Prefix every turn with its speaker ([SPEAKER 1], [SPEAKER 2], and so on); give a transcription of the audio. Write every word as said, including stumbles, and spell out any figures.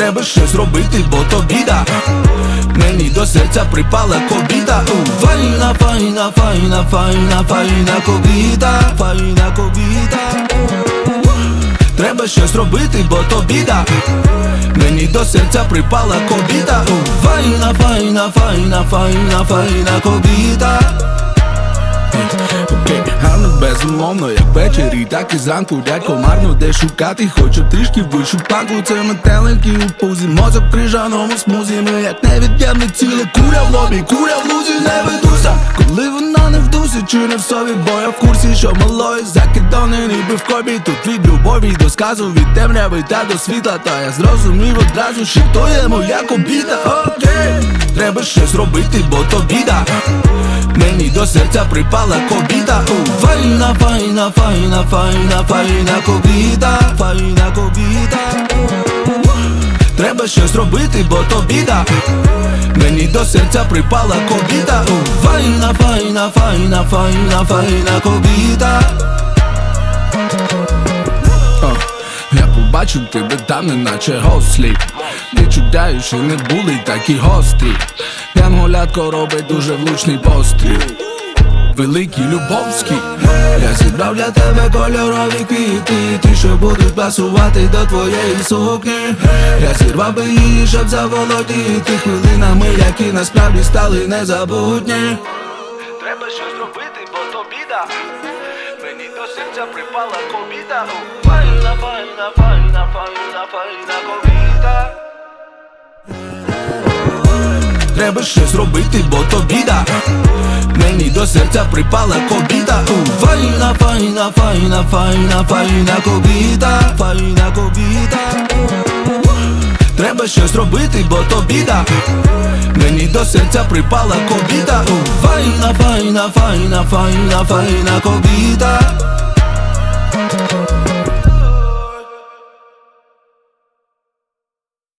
[SPEAKER 1] Треба щось робити, бо то біда. Мені до серця припала кобіта. Файна, файна, файна, файна, файна кобіта, файна кобіта. Треба щось робити, бо то біда. Мені до серця припала кобіта. Файна, файна, файна, файна, файна кобіта. Окей, гарно, безумовно, як ввечері, так і зранку. Дядько марно де шукати, хочу трішки вишу панку. Це метеленькі у пузі, мозок при жаному смузі. Ми як невід'ємне ціле, куля в лобі, куля в лузі. Не ведуся, коли вона не в дусі, чи не в собі, бо я в курсі, що малої закидони ніби в кобі. Тут від любові до сказу, від темряви та до світла. Та я зрозумів одразу, що то є моя кобіта. Окей, треба щось робити, бо то біда. Мені до серця припала кобіта. Файна, файна, файна, файна, файна кобіта, файна кобіта. Треба щось робити, бо то біда. Мені до серця припала кобіта. Файна, файна, файна, файна, файна кобіта. Я побачив тебе там, неначе гослі. Відчуття, що не були такі гострі. Янголятко робить дуже влучний постріл. Великий любовський. Я зібрав для тебе кольорові квіти, ті, що будуть пасувати до твоєї сукні. Я зірвав би її, щоб заволодіти хвилинами, які насправді стали незабутні. Треба щось робити, бо то біда. Мені до серця припала кобіта. Файна, файна, файна, файна, файна кобіта. Треба щось робити, бо то біда. Мені до серця припала кобіта. Файна, файна, файна, файна, файна кобіта, файна кобіта. Треба щось робити, бо то біда. Мені до серця припала кобіта. Файна, файна, файна, файна, файна кобіта.